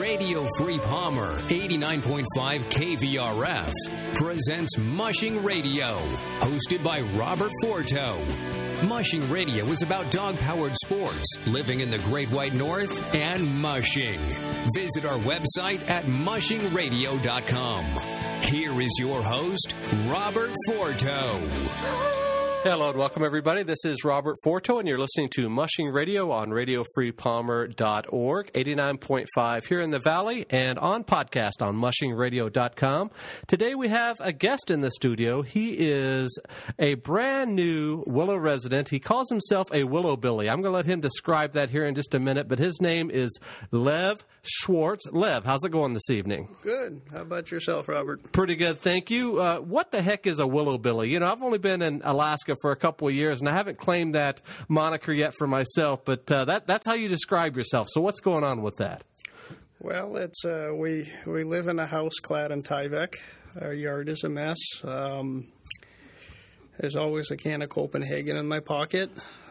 Radio Free Palmer, 89.5 KVRF, presents Mushing Radio, hosted by Robert Forto. Mushing Radio is about dog-powered sports, living in the Great White North, and mushing. Visit our website at mushingradio.com. Here is your host, Robert Forto. Hello and welcome, everybody. This is Robert Forto, and you're listening to Mushing Radio on RadioFreePalmer.org, 89.5 here in the Valley, and on podcast on MushingRadio.com. Today we have a guest in the studio. He is a brand new Willow resident. He calls himself a Willow Billy. I'm going to let him describe that here in just a minute, but his name is Lev Schwartz. Lev, how's it going this evening? Good. How about yourself, Robert? Pretty good, thank you. What the heck is a Willow Billy? You know, I've only been in Alaska for a couple of years, and I haven't claimed that moniker yet for myself, but that's how you describe yourself. So what's going on with that? Well, it's we live in a house clad in Tyvek. Our yard is a mess. There's always a can of Copenhagen in my pocket.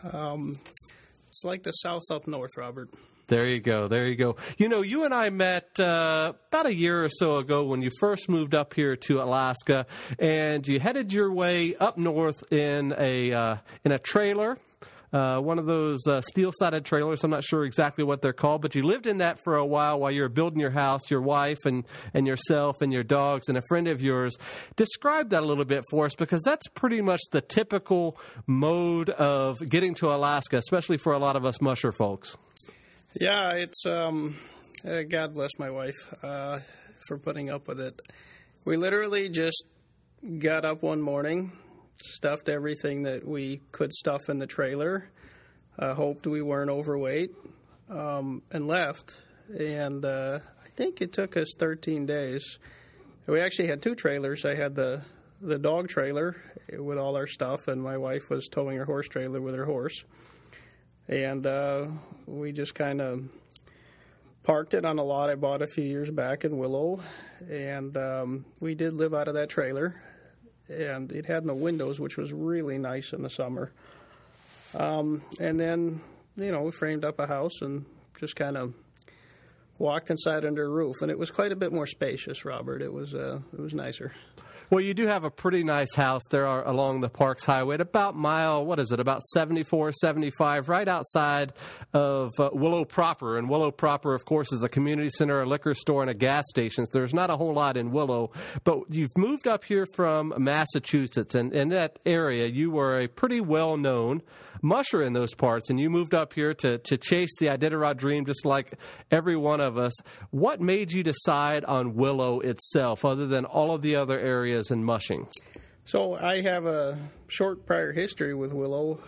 It's like the South up north, Robert. There you go. There you go. You know, you and I met about a year or so ago when you first moved up here to Alaska, and you headed your way up north in a trailer, one of those steel-sided trailers. I'm not sure exactly what they're called, but you lived in that for a while you were building your house, your wife and yourself and your dogs and a friend of yours. Describe that a little bit for us, because that's pretty much the typical mode of getting to Alaska, especially for a lot of us musher folks. Yeah, it's God bless my wife for putting up with it. We literally just got up one morning, stuffed everything that we could stuff in the trailer, hoped we weren't overweight, and left. And I think it took us 13 days. We actually had two trailers. I had the dog trailer with all our stuff, and my wife was towing her horse trailer with her horse. And we just kind of parked it on a lot I bought a few years back in Willow. And we did live out of that trailer. And it had no windows, which was really nice in the summer. And then, you know, we framed up a house and just kind of walked inside under a roof. And it was quite a bit more spacious, Robert. It was nicer. Well, you do have a pretty nice house there along the Parks Highway at about about 74, 75, right outside of Willow proper. And Willow proper, of course, is a community center, a liquor store, and a gas station. So there's not a whole lot in Willow. But you've moved up here from Massachusetts, and in that area, you were a pretty well-known musher in those parts, and you moved up here to chase the Iditarod dream just like every one of us. What made you decide on Willow itself, other than all of the other areas in mushing? So I have a short prior history with Willow.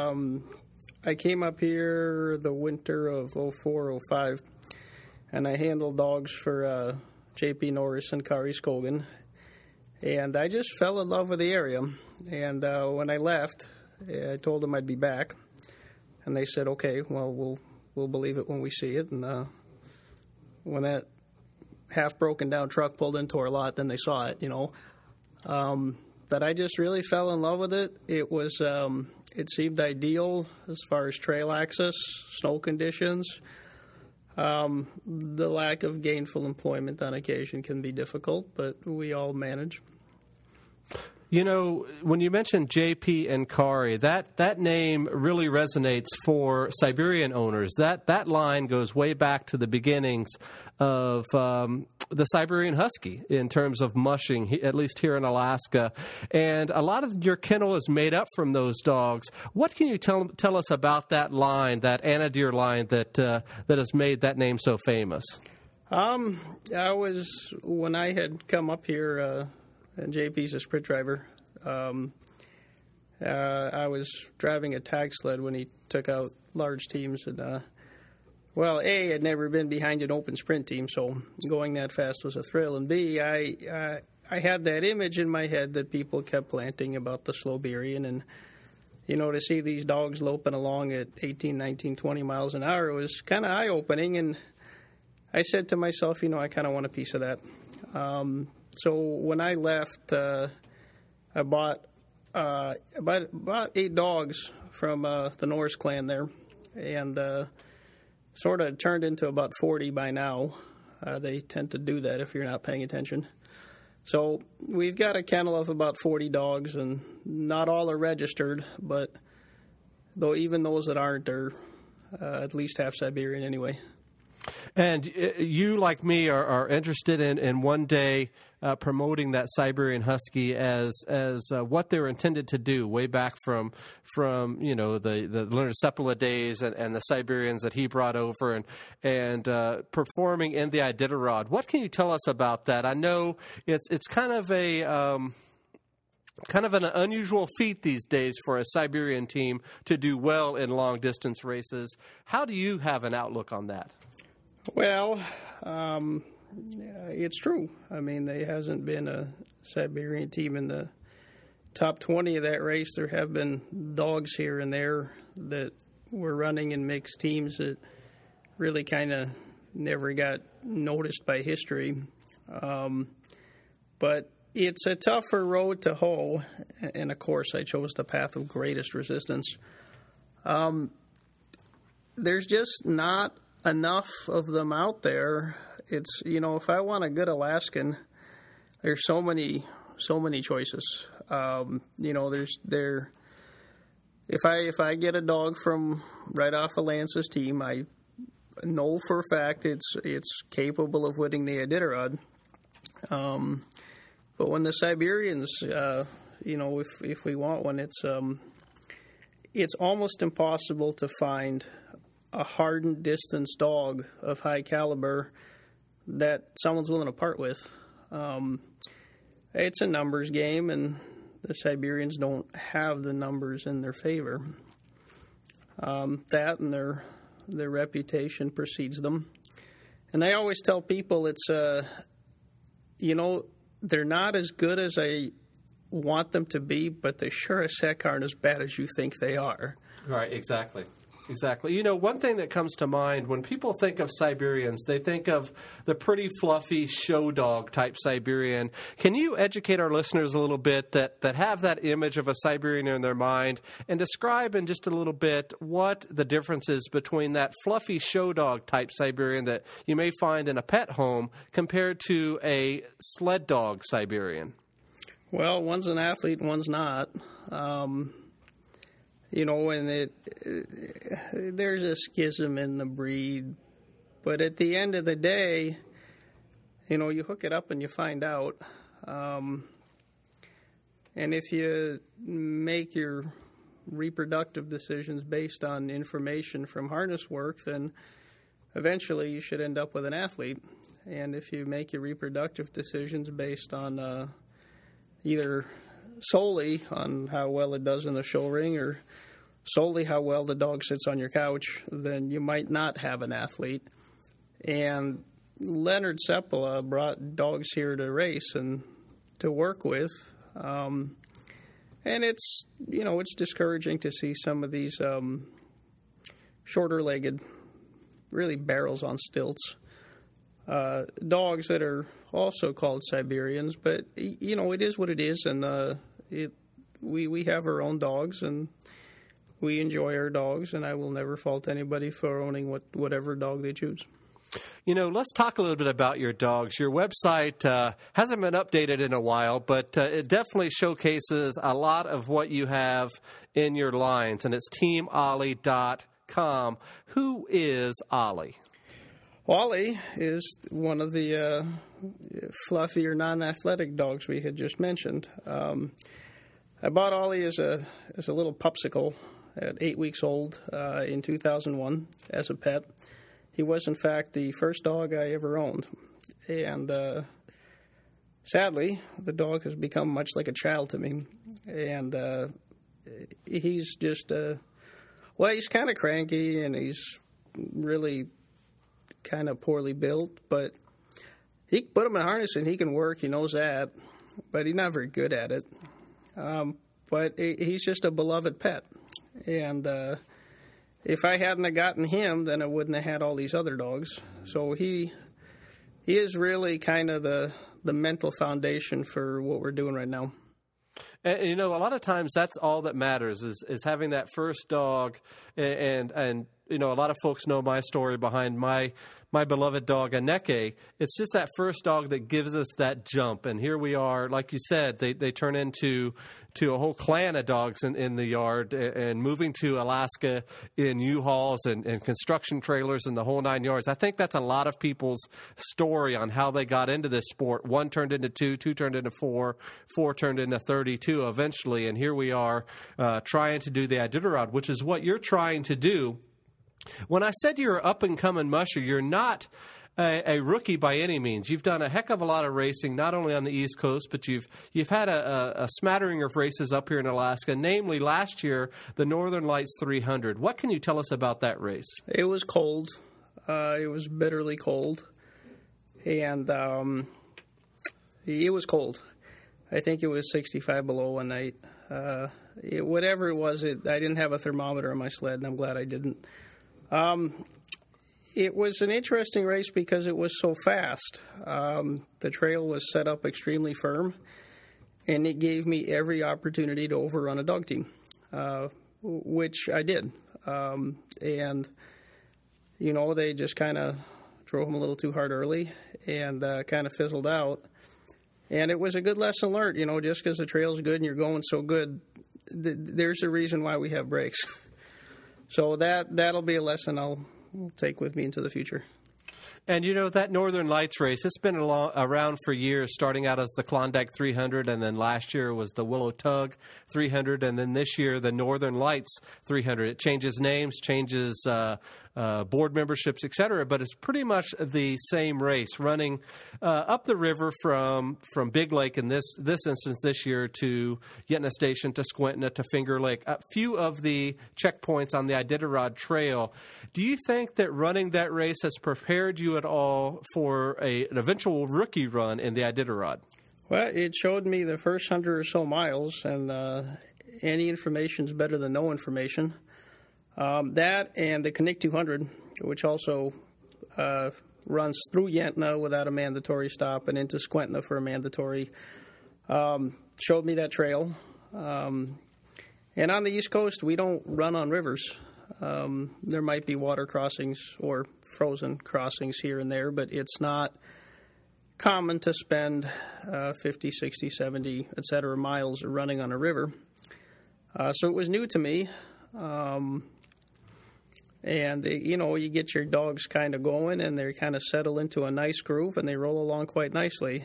I came up here the winter of 04, 05, and I handled dogs for J.P. Norris and Kari Skogan, and I just fell in love with the area. And when I left, I told them I'd be back, and they said, "Okay, well, we'll believe it when we see it." And when that half broken down truck pulled into our lot, then they saw it, you know. But I just really fell in love with it. It was it seemed ideal as far as trail access, snow conditions. The lack of gainful employment on occasion can be difficult, but we all manage. You know, when you mentioned J.P. and Kari, that name really resonates for Siberian owners. That line goes way back to the beginnings of the Siberian Husky in terms of mushing, at least here in Alaska. And a lot of your kennel is made up from those dogs. What can you tell us about that line, that Anadir line that has made that name so famous? When I had come up here, and JP's a sprint driver. I was driving a tag sled when he took out large teams, and A, I'd never been behind an open sprint team, so going that fast was a thrill. And B, I had that image in my head that people kept planting about the Siberian, and you know, to see these dogs loping along at 18, 19, 20 miles an hour was kind of eye-opening, and I said to myself, you know, I kind of want a piece of that. So when I left, I bought about 8 dogs from the Norris clan there, and sort of turned into about 40 by now. They tend to do that if you're not paying attention. So we've got a kennel of about 40 dogs, and not all are registered, but though even those that aren't are at least half Siberian anyway. And you, like me, are interested in one day promoting that Siberian Husky as what they were intended to do way back from the Leonard Seppala days and the Siberians that he brought over and performing in the Iditarod. What can you tell us about that? I know it's kind of an unusual feat these days for a Siberian team to do well in long distance races. How do you have an outlook on that? Well, it's true. I mean, there hasn't been a Siberian team in the top 20 of that race. There have been dogs here and there that were running in mixed teams that really kind of never got noticed by history. But it's a tougher road to hoe, and of course I chose the path of greatest resistance. There's just not enough of them out there. It's, if I want a good Alaskan, there's so many choices. If I get a dog from right off of Lance's team, I know for a fact it's capable of winning the Iditarod. But when the Siberians, if we want one, it's almost impossible to find a hardened distance dog of high caliber that someone's willing to part with. It's a numbers game, and the Siberians don't have the numbers in their favor. That and their reputation precedes them. And I always tell people they're not as good as I want them to be, but they sure as heck aren't as bad as you think they are. Right, exactly. Exactly. One thing that comes to mind when people think of Siberians, they think of the pretty fluffy show dog type Siberian. Can you educate our listeners a little bit that have that image of a Siberian in their mind and describe in just a little bit what the difference is between that fluffy show dog type Siberian that you may find in a pet home compared to a sled dog Siberian? Well, one's an athlete and one's not. And there's a schism in the breed, but at the end of the day, you hook it up and you find out. And if you make your reproductive decisions based on information from harness work, then eventually you should end up with an athlete. And if you make your reproductive decisions based on either solely on how well it does in the show ring or solely how well the dog sits on your couch, then you might not have an athlete. And Leonard Seppala brought dogs here to race and to work with. And it's discouraging to see some of these shorter-legged, really barrels on stilts, dogs that are also called Siberians. But, it is what it is, and we have our own dogs, and we enjoy our dogs, and I will never fault anybody for owning whatever dog they choose. Let's talk a little bit about your dogs. Your website hasn't been updated in a while, but it definitely showcases a lot of what you have in your lines, and it's teamollie.com. Who is Ollie? Ollie is one of the fluffy or non-athletic dogs we had just mentioned. I bought Ollie as a little pupsicle at 8 weeks old in 2001 as a pet. He was, in fact, the first dog I ever owned. And sadly, the dog has become much like a child to me. And he's just, he's kind of cranky, and he's really kind of poorly built. But he can put him in a harness and he can work. He knows that. But he's not very good at it. But he's just a beloved pet. And if I hadn't have gotten him, then I wouldn't have had all these other dogs. So he is really kind of the mental foundation for what we're doing right now. And a lot of times that's all that matters is having that first dog and a lot of folks know my story behind my beloved dog, Aneke. It's just that first dog that gives us that jump. And here we are, like you said, they turn into a whole clan of dogs in the yard, and moving to Alaska in U-Hauls and construction trailers and the whole 9 yards. I think that's a lot of people's story on how they got into this sport. 1 turned into 2, 2 turned into 4, 4 turned into 32 eventually. And here we are trying to do the Iditarod, which is what you're trying to do. When I said you're an up-and-coming musher, you're not a rookie by any means. You've done a heck of a lot of racing, not only on the East Coast, but you've had a smattering of races up here in Alaska, namely last year, the Northern Lights 300. What can you tell us about that race? It was cold. It was bitterly cold. And it was cold. I think it was 65 below one night. Whatever it was, I didn't have a thermometer on my sled, and I'm glad I didn't. It was an interesting race because it was so fast. The trail was set up extremely firm, and it gave me every opportunity to overrun a dog team, which I did. And, they just kind of drove them a little too hard early and kind of fizzled out. And it was a good lesson learned, just because the trail's good and you're going so good, there's a reason why we have brakes. So that'll be a lesson I'll take with me into the future. And, that Northern Lights race, it's been around for years, starting out as the Klondike 300, and then last year was the Willow Tug 300, and then this year the Northern Lights 300. It changes names, changes board memberships, et cetera, but it's pretty much the same race, running up the river from Big Lake in this instance this year to Yetna Station to Squintna to Finger Lake. A few of the checkpoints on the Iditarod Trail. Do you think that running that race has prepared you at all for an eventual rookie run in the Iditarod? Well, it showed me the first 100 or so miles, and any information is better than no information. That and the Knik 200, which also runs through Yentna without a mandatory stop and into Squintna for a mandatory, showed me that trail. And on the East Coast, we don't run on rivers. There might be water crossings or frozen crossings here and there, but it's not common to spend 50, 60, 70, et cetera, miles running on a river. So it was new to me. And, you get your dogs kind of going, and they kind of settle into a nice groove, and they roll along quite nicely.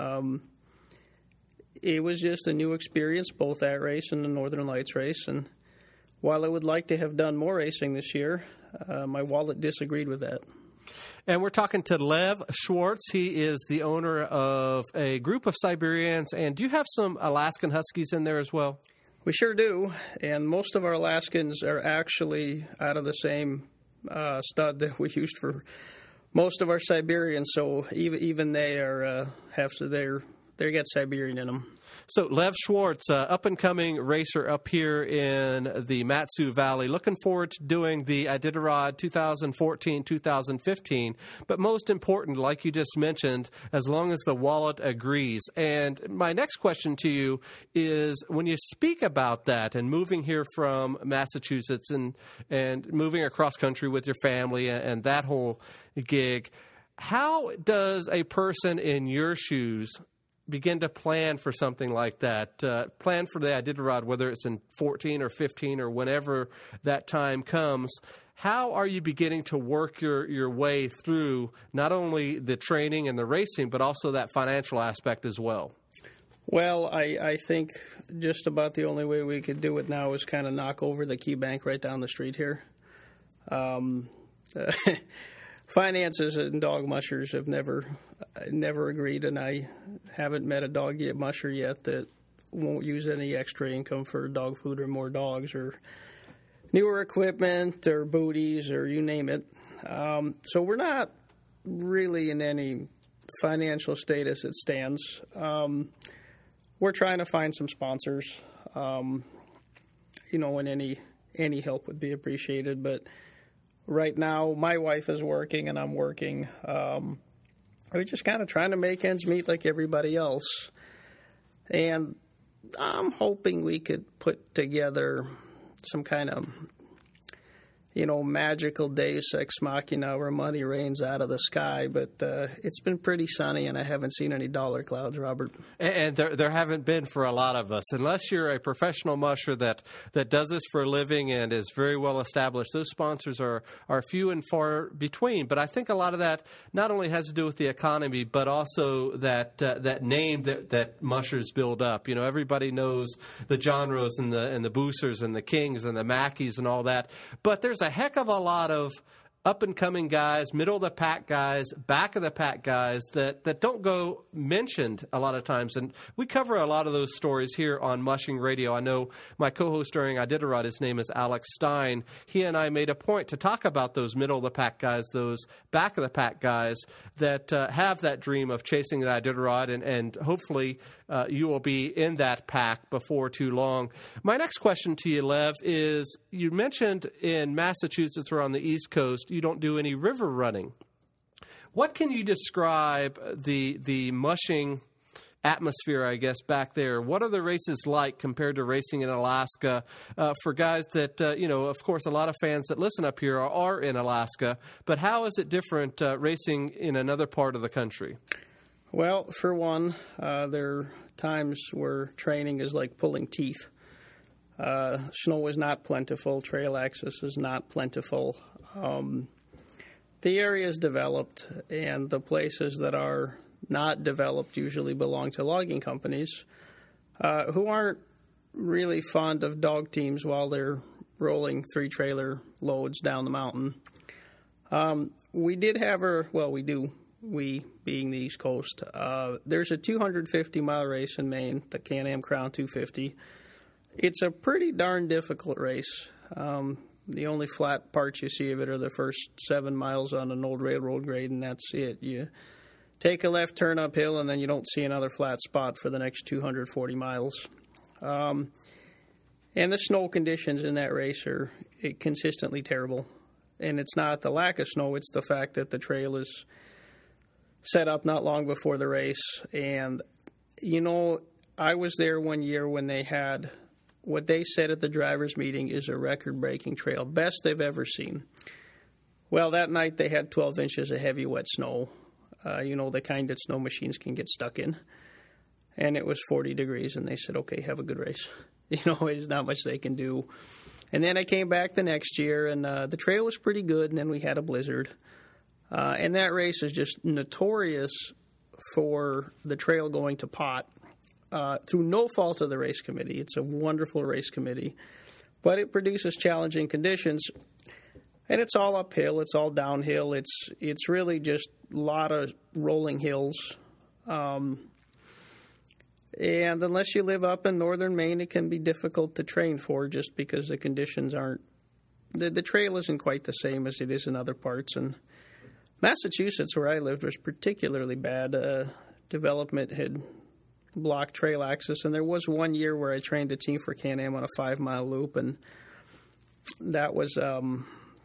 It was just a new experience, both that race and the Northern Lights race. And while I would like to have done more racing this year, my wallet disagreed with that. And we're talking to Lev Schwartz. He is the owner of a group of Siberians. And do you have some Alaskan Huskies in there as well? We sure do, and most of our Alaskans are actually out of the same stud that we used for most of our Siberians. So even they are they got Siberian in them. So Lev Schwartz, up-and-coming racer up here in the Mat-Su Valley, looking forward to doing the Iditarod 2014-2015. But most important, like you just mentioned, as long as the wallet agrees. And my next question to you is, when you speak about that and moving here from Massachusetts and moving across country with your family and that whole gig, how does a person in your shoes begin to plan for something like that, plan for the Iditarod, whether it's in 14 or 15 or whenever that time comes? How are you beginning to work your way through not only the training and the racing, but also that financial aspect as well? Well, I think just about the only way we could do it now is kind of knock over the Key Bank right down the street here. Finances and dog mushers have never agreed, and I haven't met a dog musher yet that won't use any extra income for dog food or more dogs or newer equipment or booties or you name it. So we're not really in any financial status it stands. We're trying to find some sponsors, and any help would be appreciated, but right now, my wife is working and I'm working. We're just kind of trying to make ends meet like everybody else. And I'm hoping we could put together some kind of magical deus ex machina where money rains out of the sky, but it's been pretty sunny, and I haven't seen any dollar clouds, Robert. And there haven't been for a lot of us. Unless you're a professional musher that does this for a living and is very well established, those sponsors are few and far between. But I think a lot of that not only has to do with the economy, but also that name that mushers build up. Everybody knows the John Roes and the Boosers and the Kings and the Mackeys and all that. But there's a heck of a lot of up-and-coming guys, middle-of-the-pack guys, back-of-the-pack guys that don't go mentioned a lot of times. And we cover a lot of those stories here on Mushing Radio. I know my co-host during Iditarod, his name is Alex Stein. He and I made a point to talk about those middle-of-the-pack guys, those back-of-the-pack guys that have that dream of chasing the Iditarod, and hopefully you will be in that pack before too long. My next question to you, Lev, is you mentioned in Massachusetts or on the East Coast, you don't do any river running. What can you describe the mushing atmosphere, I guess, back there? What are the races like compared to racing in Alaska for guys that, of course, a lot of fans that listen up here are in Alaska, but how is it different racing in another part of the country? Well, for one, there are times where training is like pulling teeth. Snow is not plentiful. Trail access is not plentiful. The area is developed, and the places that are not developed usually belong to logging companies who aren't really fond of dog teams while they're rolling 3-trailer loads down the mountain. We did have we do, we being the East Coast. There's a 250-mile race in Maine, the Can-Am Crown 250. It's a pretty darn difficult race. The only flat parts you see of it are the first 7 miles on an old railroad grade, and that's it. You take a left turn uphill, and then you don't see another flat spot for the next 240 miles. And the snow conditions in that race are consistently terrible. And it's not the lack of snow, it's the fact that the trail is set up not long before the race. And, I was there one year when they had what they said at the drivers' meeting is a record-breaking trail, best they've ever seen. Well, that night they had 12 inches of heavy, wet snow, the kind that snow machines can get stuck in. And it was 40 degrees, and they said, okay, have a good race. There's not much they can do. And then I came back the next year, and the trail was pretty good, and then we had a blizzard. And that race is just notorious for the trail going to pot. Through no fault of the race committee. It's a wonderful race committee. But it produces challenging conditions. And it's all uphill. It's all downhill. It's really just a lot of rolling hills. And unless you live up in northern Maine, it can be difficult to train for just because the conditions aren't... The trail isn't quite the same as it is in other parts. And Massachusetts, where I lived, was particularly bad. Development had blocked trail access, and there was one year where I trained the team for Can-Am on a 5-mile loop, and that was that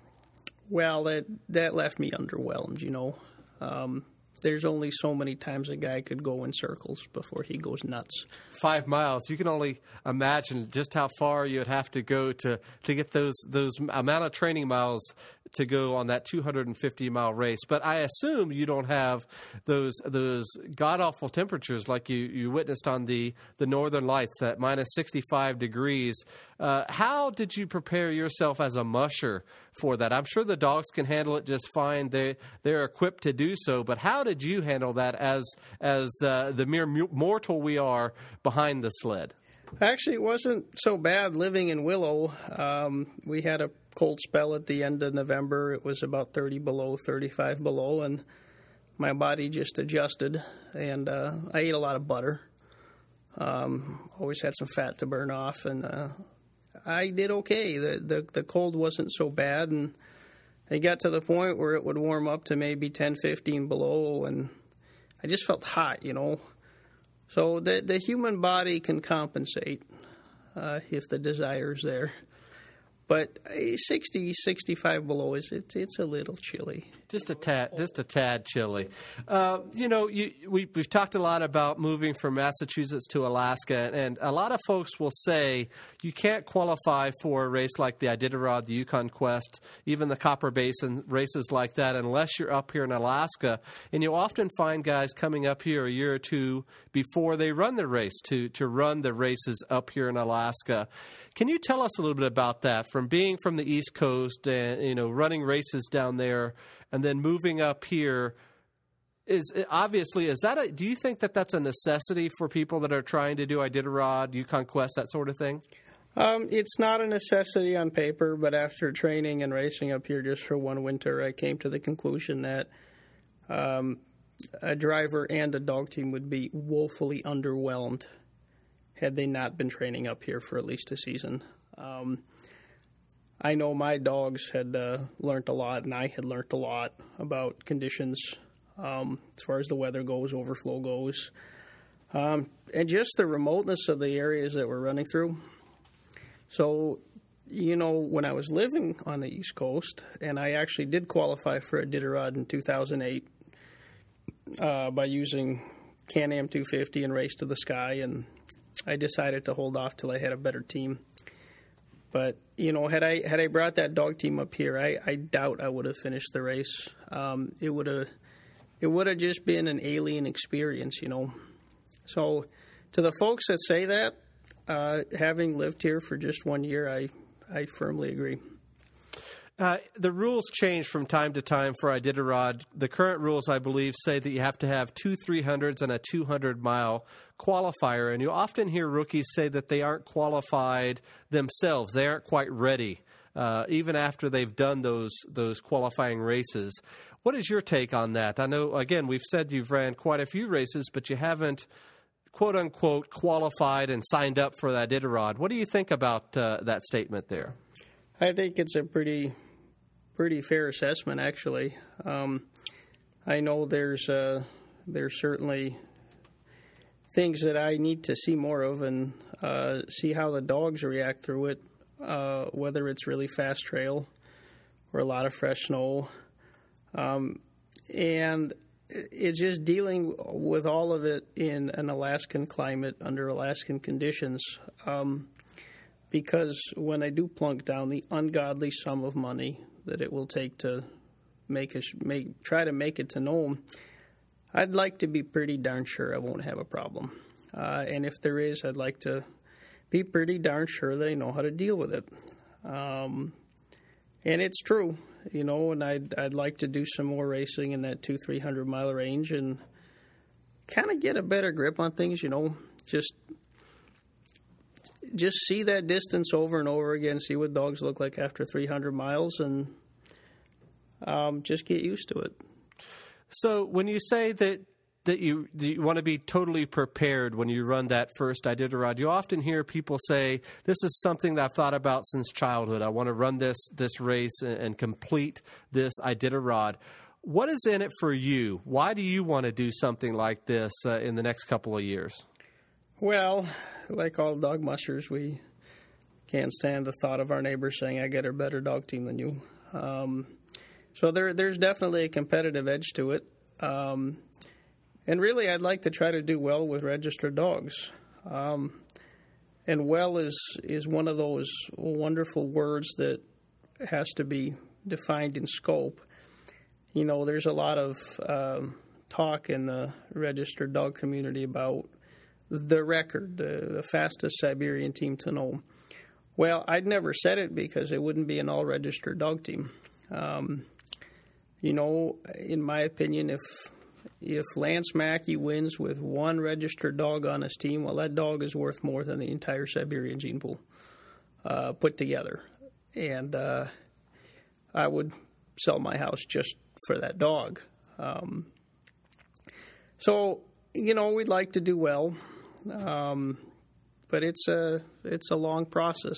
left me underwhelmed. There's only so many times a guy could go in circles before he goes nuts. 5 miles. You can only imagine just how far you'd have to go to get those amount of training miles to go on that 250-mile race. But I assume you don't have those god-awful temperatures like you witnessed on the Northern Lights, that minus 65 degrees. How did you prepare yourself as a musher for that? I'm sure the dogs can handle it just fine. They're equipped to do so. But how did you handle that as the mere mortal we are behind the sled? Actually, it wasn't so bad living in Willow. We had a cold spell at the end of November. It was about 30 below, 35 below, and my body just adjusted. And I ate a lot of butter. Always had some fat to burn off, and I did okay. The cold wasn't so bad, and it got to the point where it would warm up to maybe 10, 15 below, and I just felt hot, So the human body can compensate if the desire's there. But 60, 65 below it's a little chilly. Just a tad chilly. We've talked a lot about moving from Massachusetts to Alaska, and a lot of folks will say you can't qualify for a race like the Iditarod, the Yukon Quest, even the Copper Basin, races like that, unless you're up here in Alaska. And you'll often find guys coming up here a year or two before they run the race to run the races up here in Alaska. Can you tell us a little bit about that, from being from the East Coast and running races down there, and then moving up here? Do you think that that's a necessity for people that are trying to do Iditarod, Yukon Quest, that sort of thing? It's not a necessity on paper, but after training and racing up here just for one winter, I came to the conclusion that a driver and a dog team would be woefully underwhelmed had they not been training up here for at least a season. I know my dogs had learned a lot, and I had learned a lot about conditions as far as the weather goes, overflow goes, and just the remoteness of the areas that we're running through. So, when I was living on the East Coast, and I actually did qualify for Iditarod in 2008 by using Can-Am 250 and Race to the Sky, and I decided to hold off till I had a better team. But, had I brought that dog team up here, I doubt I would have finished the race. It would have just been an alien experience, So to the folks that say that, having lived here for just 1 year, I firmly agree. The rules change from time to time for Iditarod. The current rules, I believe, say that you have to have 2 300s and a 200-mile qualifier, and you often hear rookies say that they aren't qualified themselves. They aren't quite ready, even after they've done those qualifying races. What is your take on that? I know, again, we've said you've ran quite a few races, but you haven't, quote-unquote, qualified and signed up for that Iditarod. What do you think about that statement there? I think it's a pretty fair assessment, actually. I know there's certainly things that I need to see more of and see how the dogs react through it, whether it's really fast trail or a lot of fresh snow. And it's just dealing with all of it in an Alaskan climate under Alaskan conditions. Because when I do plunk down the ungodly sum of money that it will take to try to make it to Nome, I'd like to be pretty darn sure I won't have a problem. And if there is, I'd like to be pretty darn sure that I know how to deal with it. And it's true, and I'd like to do some more racing in that 200-300 mile range and kind of get a better grip on things, just see that distance over and over again, see what dogs look like after 300 miles, and just get used to it. So when you say that you want to be totally prepared when you run that first Iditarod, you often hear people say, this is something that I've thought about since childhood. I want to run this race and complete this Iditarod. What is in it for you? Why do you want to do something like this in the next couple of years? Well, like all dog mushers, we can't stand the thought of our neighbors saying, I get a better dog team than you. So there's definitely a competitive edge to it. And really, I'd like to try to do well with registered dogs. And well is one of those wonderful words that has to be defined in scope. There's a lot of talk in the registered dog community about the record, the fastest Siberian team to Nome. Well, I'd never said it because it wouldn't be an all-registered dog team. In my opinion, if Lance Mackey wins with one registered dog on his team, well, that dog is worth more than the entire Siberian gene pool put together. And I would sell my house just for that dog. So, we'd like to do well. But it's a long process.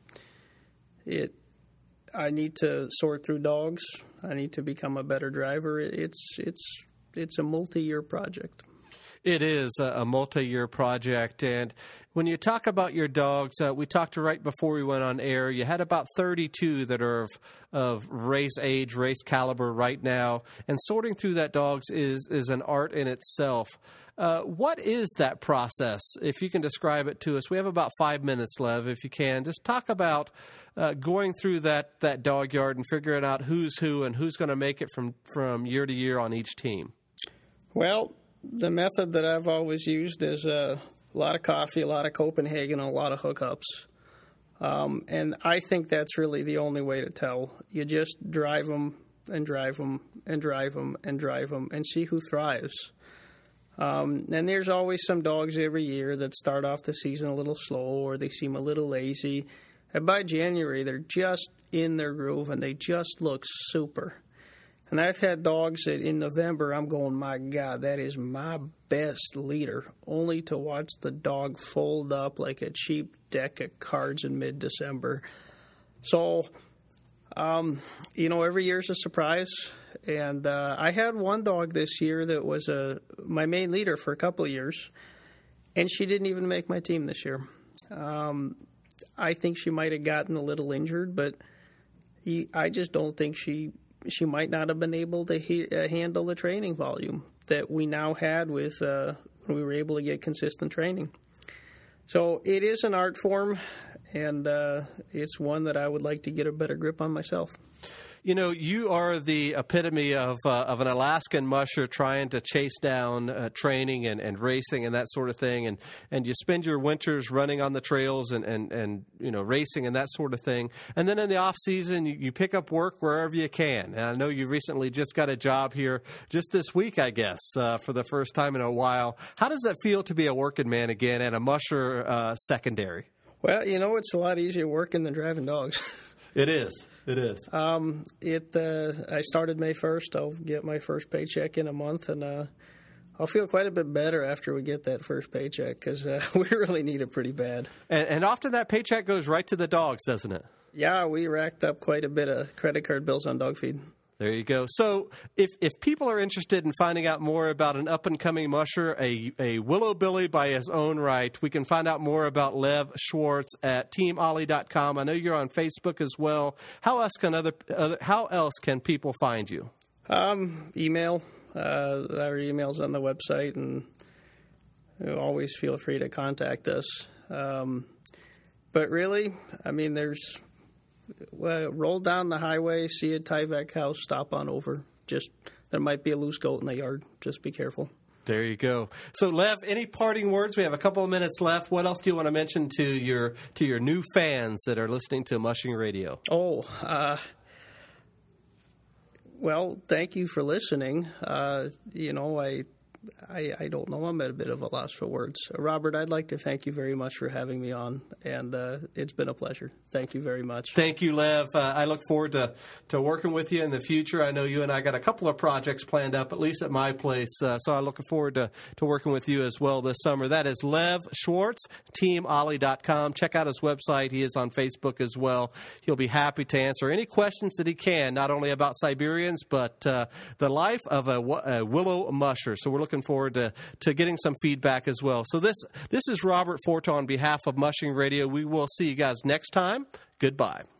I need to sort through dogs. I need to become a better driver. It's a multi-year project. It is a multi-year project, and when you talk about your dogs, we talked right before we went on air, you had about 32 that are of race age, race caliber right now, and sorting through that dogs is an art in itself. What is that process, if you can describe it to us? We have about 5 minutes, Lev, if you can. Just talk about going through that dog yard and figuring out who's who and who's going to make it from year to year on each team. Well, the method that I've always used is a lot of coffee, a lot of Copenhagen, and a lot of hookups. And I think that's really the only way to tell. You just drive them and drive them and drive them and drive them and see who thrives. And there's always some dogs every year that start off the season a little slow or they seem a little lazy. And by January, they're just in their groove and they just look super. And I've had dogs that in November, I'm going, my God, that is my best leader, only to watch the dog fold up like a cheap deck of cards in mid-December. So, every year's a surprise. And I had one dog this year that was my main leader for a couple of years, and she didn't even make my team this year. I think she might have gotten a little injured, but I just don't think she might not have been able to handle the training volume that we now had with when we were able to get consistent training. So it is an art form, and it's one that I would like to get a better grip on myself. You know, you are the epitome of an Alaskan musher trying to chase down training and racing and that sort of thing. And you spend your winters running on the trails and racing and that sort of thing. And then in the off season, you pick up work wherever you can. And I know you recently just got a job here just this week, I guess, for the first time in a while. How does it feel to be a working man again and a musher secondary? Well, it's a lot easier working than driving dogs. It is. I started May 1st. I'll get my first paycheck in a month, and I'll feel quite a bit better after we get that first paycheck because we really need it pretty bad. And often that paycheck goes right to the dogs, doesn't it? Yeah, we racked up quite a bit of credit card bills on dog feed. There you go. So if people are interested in finding out more about an up-and-coming musher, a Willow Billy by his own right, we can find out more about Lev Schwartz at TeamOllie.com. I know you're on Facebook as well. How else can people find you? Email. Our email's on the website, and always feel free to contact us. But really, there's... roll down the highway, see a Tyvek house, stop on over. There might be a loose goat in the yard. Just be careful. There you go. So, Lev, any parting words? We have a couple of minutes left. What else do you want to mention to your new fans that are listening to Mushing Radio? Well, thank you for listening. I don't know. I'm at a bit of a loss for words. Robert, I'd like to thank you very much for having me on, and it's been a pleasure. Thank you very much. Thank you, Lev. I look forward to working with you in the future. I know you and I got a couple of projects planned up, at least at my place, so I'm looking forward to working with you as well this summer. That is Lev Schwartz, TeamOllie.com. Check out his website. He is on Facebook as well. He'll be happy to answer any questions that he can, not only about Siberians, but the life of a willow musher. So we're looking forward to getting some feedback as well. So this is Robert Forto on behalf of Mushing Radio. We will see you guys next time. Goodbye.